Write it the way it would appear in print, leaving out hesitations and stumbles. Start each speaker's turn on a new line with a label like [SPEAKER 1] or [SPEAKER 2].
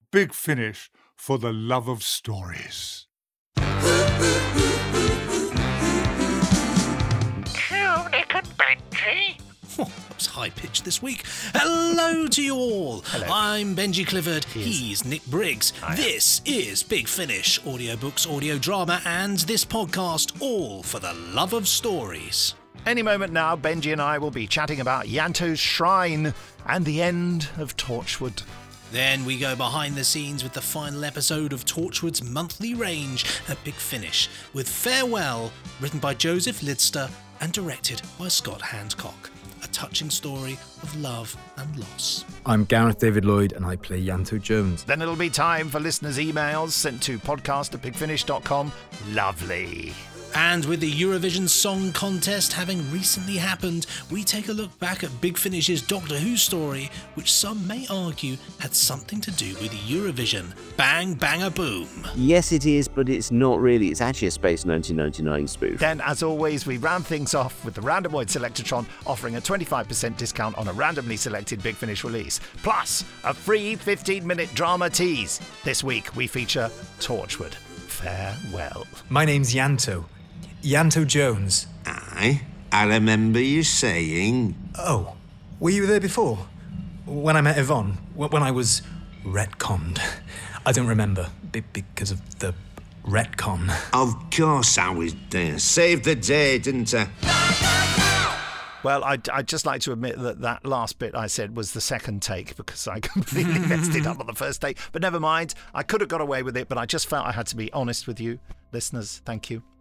[SPEAKER 1] Big Finish for the love of stories.
[SPEAKER 2] Hello, Nick and Benji.
[SPEAKER 3] Oh, that was high-pitched this week. Hello to you all.
[SPEAKER 4] Hello.
[SPEAKER 3] I'm Benji Clifford. He's Nick Briggs.
[SPEAKER 4] Hi.
[SPEAKER 3] This is Big Finish, audiobooks, audio drama, and this podcast, all for the love of stories.
[SPEAKER 4] Any moment now, Benji and I will be chatting about Ianto's Shrine and the end of Torchwood.
[SPEAKER 3] Then we go behind the scenes with the final episode of Torchwood's monthly range at Big Finish, with Farewell, written by Joseph Lidster and directed by Scott Handcock. A touching story of love and loss.
[SPEAKER 5] I'm Gareth David Lloyd and I play Ianto Jones.
[SPEAKER 4] Then it'll be time for listeners' emails sent to podcast@bigfinish.com. Lovely.
[SPEAKER 3] And with the Eurovision Song Contest having recently happened, we take a look back at Big Finish's Doctor Who story, which some may argue had something to do with Eurovision. Bang, bang, boom.
[SPEAKER 6] Yes, it is, but it's not really. It's actually a Space 1999 spoof.
[SPEAKER 4] Then, as always, we round things off with the Randomoid Selectron offering a 25% discount on a randomly selected Big Finish release, plus a free 15-minute drama tease. This week, we feature Torchwood. Farewell.
[SPEAKER 7] My name's Ianto Jones.
[SPEAKER 8] Aye, I remember you saying...
[SPEAKER 7] Oh, were you there before? When I met Yvonne? When I was retconned? I don't remember, because of the retcon.
[SPEAKER 8] Of course I was there. Saved the day, didn't I?
[SPEAKER 4] Well, I'd just like to admit that last bit I said was the second take because I completely messed it up on the first take. But never mind, I could have got away with it, but I just felt I had to be honest with you, listeners. Thank you.